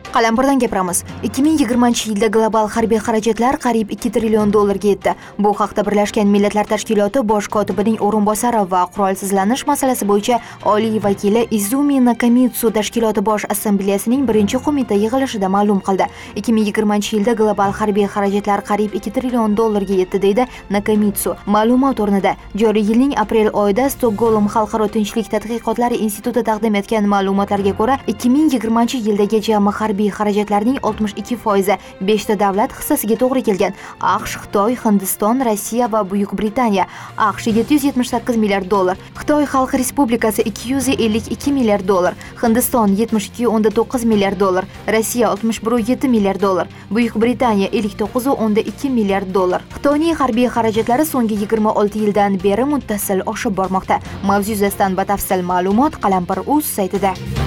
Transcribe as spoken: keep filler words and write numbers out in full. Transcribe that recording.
Qalampirdan gapiramiz. ikki ming yigirmanchi yilda global harbiy xarajatlar qariyb ikki trillion dollarga yetdi. Bu haqda Birlashgan Millatlar Tashkiloti bosh kotibining o'rinbosari va qurolsizlanish masalasi bo'yicha oliy vakili Izumi Nakamitsu tashkiloti bosh assambleyasining birinchi qo'mita yig'ilishida ma'lum qildi. ikki ming yigirmanchi yilda global harbiy xarajatlar qariyb ikki trillion dollarga yetdi deydi Nakamitsu. Ma'lumot o'rnida joriy yilning aprel oyida Stokgolm Xalqaro tinchlik tadqiqotlari instituti taqdim etgan ma'lumotlarga ko'ra, ikki ming yigirmanchi yildagi jami harbiy xarajatlarning oltmish ikki foizi beshta davlat hissasiga to'g'ri kelgan. AQSh, Xitoy, Hindiston, Rossiya va Buyuk Britaniya. AQSh yetti yuz yetmish sakkiz milliard dollar, Xitoy Xalq Respublikasi ikki yuz ellik ikki milliard dollar, Hindiston yetmish ikki o'nda to'qqiz milliard dollar, Rossiya oltmish bir o'nda yetti milliard dollar, Buyuk Britaniya ellik to'qqiz o'nda ikki milliard dollar. Xitoyning harbiy xarajatlari so'nggi yigirma olti yildan beri muttasil oshib bormoqda. Mavzu yuzasidan batafsil ma'lumot Qalampir.uz saytida.